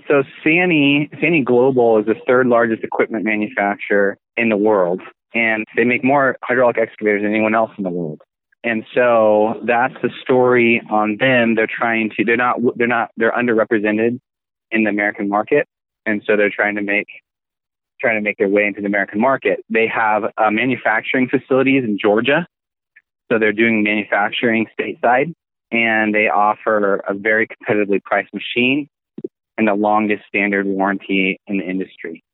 So Sany Global is the third largest equipment manufacturer in the world, and they make more hydraulic excavators than anyone else in the world. And so that's the story on them. They're underrepresented in the American market, and so they're trying to make their way into the American market. They have manufacturing facilities in Georgia, so they're doing manufacturing stateside, and they offer a very competitively priced machine and the longest standard warranty in the industry.